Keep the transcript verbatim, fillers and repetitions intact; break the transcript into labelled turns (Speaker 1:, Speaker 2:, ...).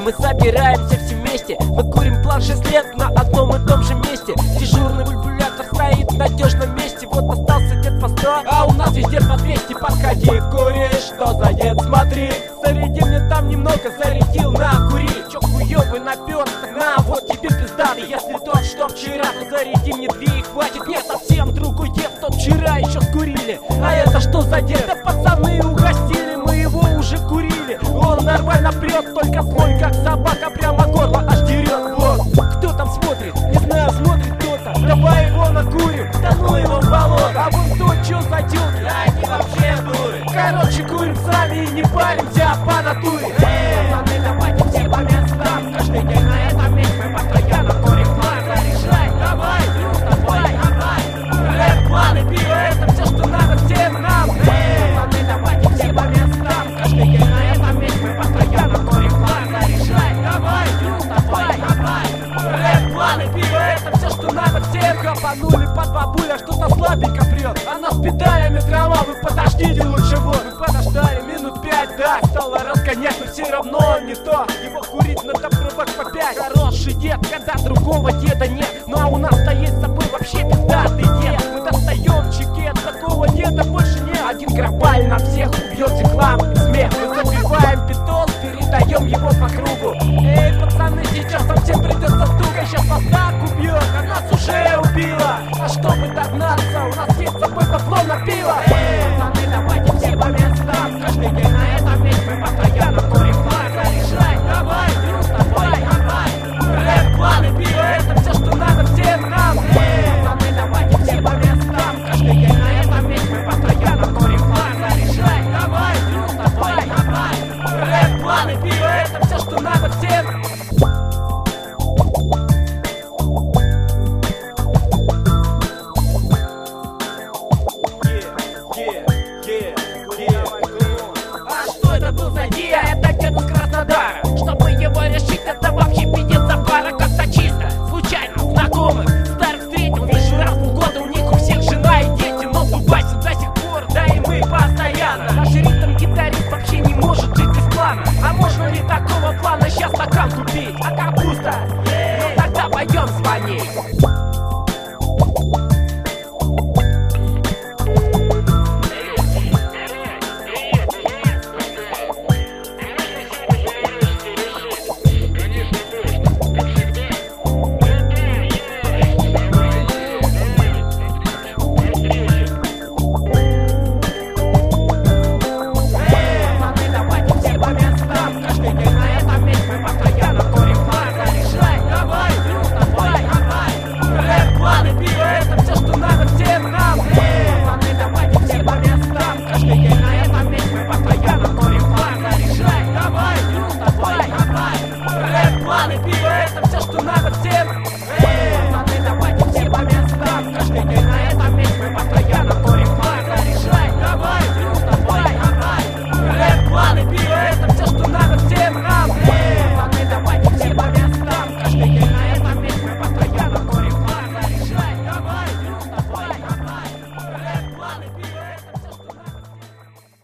Speaker 1: мы собираемся все вместе. Мы курим план шесть лет на одном и том же месте. Дежурный бульбулятор стоит в надежном месте. Вот остался дед по сто, а у нас везде по двести. Подходи, кури, что за дед, смотри. Заряди мне там немного, зарядил, на, кури. Чё хуёвый напёр, на, вот тебе пиздатый. Если тот, что вчера, то заряди мне две и хватит. Нет, совсем другой дед, тот вчера еще скурили. А это что за дед? Да пацаны угостили, мы его уже курили. Он нормально прет, только свой, как собака, прямо горло аж дерет. Вот, кто там смотрит? Не знаю, смотрит кто-то. Давай его накурим, да ну его в болото. А вон тот, чё за тёлки? Да они вообще дуры. Короче, курим сами и не паримся по натуре. Эй, пацаны, давайте все по местам. Каждый день на этом месте мы постоянно курим план. Заряжай, давай, друг, давай, давай. Рэп, планы, пиво, это все, что надо всем нам. Эй, пацаны, давайте все по местам. Каждый день на этом месте мы постоянно курим план. Заряжай, давай, друг, давай, давай. Рэп, планы, пиво, это все, что надо всем. Хапанули под бабуля, что-то слабенько прет. Она с педалями дрова, вы подождите лучше вот. Мы подождали минут пять, да, стало разгонять, но все равно не то. Его курить надо пробовать по пять. Хороший дед, когда другого деда нет. Ну а у нас-то есть с собой вообще пиздатый дед. Мы достаем чекет, такого деда больше нет. Один грабаль на всех убьет и хлам, и смех. Мы забиваем питон, передаем его по кругу. Эй, пацаны, сейчас вам всем придется стука. Сейчас нас так убьет, а нас уже убило. А чтобы догнаться, у нас есть с собой бабло на пиво. Эй, пацаны, давайте все по местам. Каждый день на этом месте мы постоянно курим план. Заряжай, давай, друг, давай, давай. Рэп, планы, пиво, это все, что надо всем нам. Эй, пацаны, давайте все по местам. Каждый день на этом месте мы постоянно курим план. Заряжай, давай, друг, давай, давай. Рэп, планы, пиво, это все, что надо всем. Это дед из Краснодара. Чтобы его решить, это вообще пиздец за пара. Как-то чисто, случайно, знакомых старых встретил. Вижу раз в полгода, у них у всех жена и дети. Но дубасят до сих пор, да и мы постоянно. Наш ритм-гитарист вообще не может жить без плана. А можно ли такого плана сейчас стакан купить? А капуста? Ну тогда пойдем звонить. Рэп, планы, пиво, это все, что надо всем.